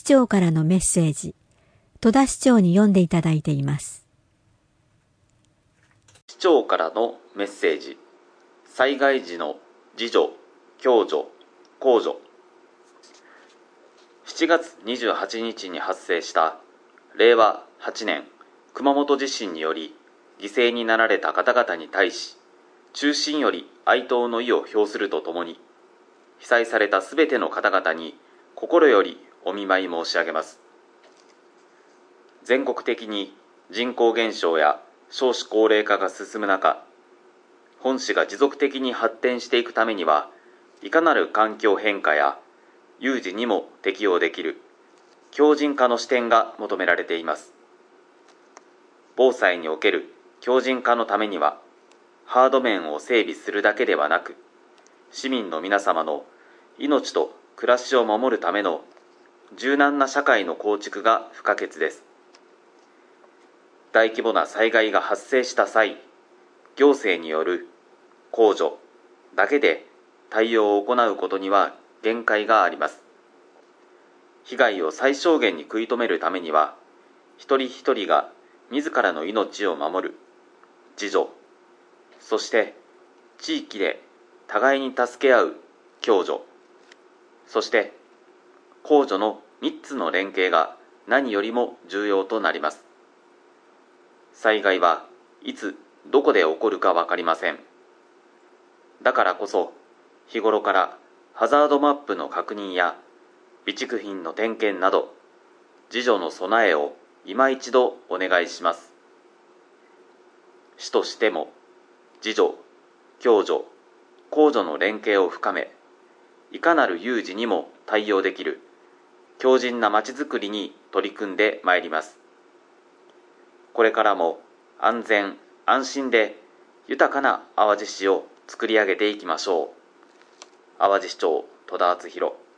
市長からのメッセージ、戸田市長に読んでいただいています。 市長からのメッセージ。災害時の自助、共助、公助。7月28日に発生した令和8年熊本地震により犠牲になられた方々に対し、衷心より哀悼の意を表するとともに、被災されたすべての方々に心よりお見舞い申し上げます。全国的に人口減少や少子高齢化が進む中、本市が持続的に発展していくためには、いかなる環境変化や有事にも適応できる強靭化の視点が求められています。防災における強靭化のためには、ハード面を整備するだけではなく、市民の皆様の命と暮らしを守るための柔軟な社会の構築が不可欠です。大規模な災害が発生した際、行政による公助だけで対応を行うことには限界があります。被害を最小限に食い止めるためには、一人一人が自らの命を守る自助、そして地域で互いに助け合う共助、そして公助の3つの連携が何よりも重要となります。災害はいつどこで起こるか分かりません。だからこそ日頃からハザードマップの確認や備蓄品の点検など自助の備えを今一度お願いします。市としても自助、共助、公助の連携を深め、いかなる有事にも対応できる強靭なまちづくりに取り組んでまいります。これからも安全・安心で豊かな淡路市を作り上げていきましょう。淡路市長戸田篤弘。